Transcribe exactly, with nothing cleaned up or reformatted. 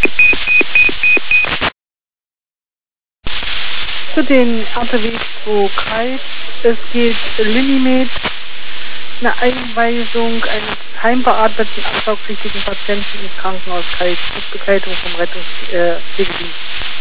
Zu den R T W zwei Kreis. Es geht Linimed, eine Einweisung eines heimbeatmeten, absaugpflichtigen Patienten ins Krankenhaus Kreis mit Begleitung vom Rettungspflegedienst. Äh,